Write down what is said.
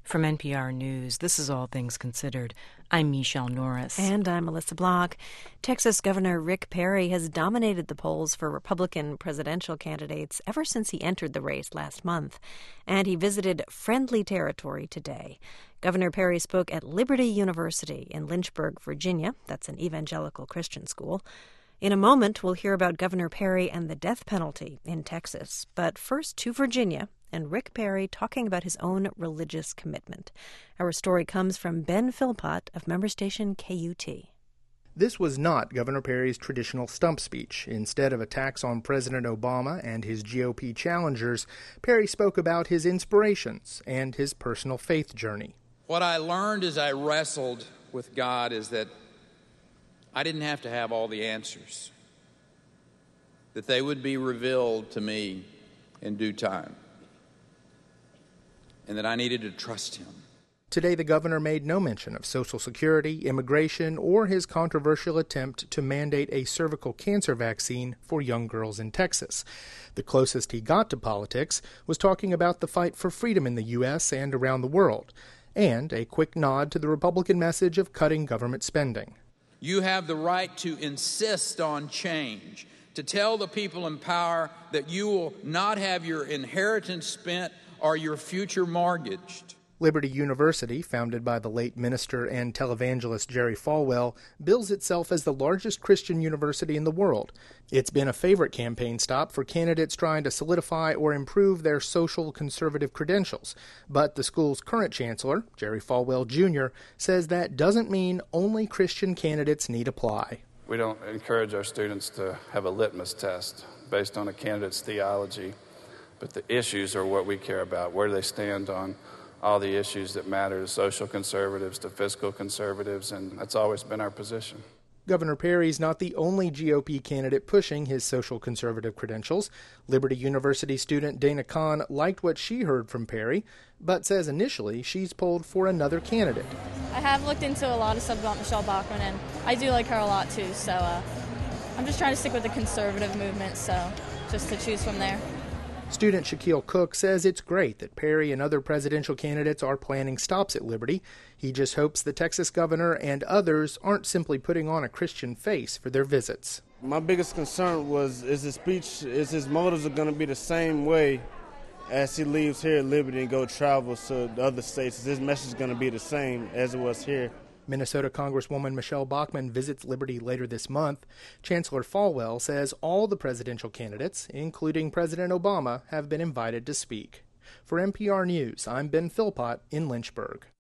From NPR News, this is All Things Considered. I'm Michelle Norris. And I'm Melissa Block. Texas Governor Rick Perry has dominated the polls for Republican presidential candidates ever since he entered the race last month. And he visited friendly territory today. Governor Perry spoke at Liberty University in Lynchburg, Virginia. That's an evangelical Christian school. In a moment, we'll hear about Governor Perry and the death penalty in Texas. But first to Virginia and Rick Perry talking about his own religious commitment. Our story comes from Ben Philpott of member station KUT. This was not Governor Perry's traditional stump speech. Instead of attacks on President Obama and his GOP challengers, Perry spoke about his inspirations and his personal faith journey. What I learned as I wrestled with God is that I didn't have to have all the answers, that they would be revealed to me in due time, and that I needed to trust him. Today, the governor made no mention of Social Security, immigration, or his controversial attempt to mandate a cervical cancer vaccine for young girls in Texas. The closest he got to politics was talking about the fight for freedom in the U.S. and around the world, and a quick nod to the Republican message of cutting government spending. You have the right to insist on change, to tell the people in power that you will not have your inheritance spent or your future mortgaged. Liberty University, founded by the late minister and televangelist Jerry Falwell, bills itself as the largest Christian university in the world. It's been a favorite campaign stop for candidates trying to solidify or improve their social conservative credentials. But the school's current chancellor, Jerry Falwell Jr., says that doesn't mean only Christian candidates need apply. We don't encourage our students to have a litmus test based on a candidate's theology, but the issues are what we care about. Where do they stand on all the issues that matter to social conservatives, to fiscal conservatives, and that's always been our position. Governor Perry's not the only GOP candidate pushing his social conservative credentials. Liberty University student Dana Kahn liked what she heard from Perry, but says initially she's pulled for another candidate. I have looked into a lot of stuff about Michelle Bachmann, and I do like her a lot too, so I'm just trying to stick with the conservative movement, so just to choose from there. Student Shaquille Cook says it's great that Perry and other presidential candidates are planning stops at Liberty. He just hopes the Texas governor and others aren't simply putting on a Christian face for their visits. My biggest concern is his motives are going to be the same way as he leaves here at Liberty and go travel to the other states. His message is going to be the same as it was here. Minnesota Congresswoman Michelle Bachmann visits Liberty later this month. Chancellor Falwell says all the presidential candidates, including President Obama, have been invited to speak. For NPR News, I'm Ben Philpott in Lynchburg.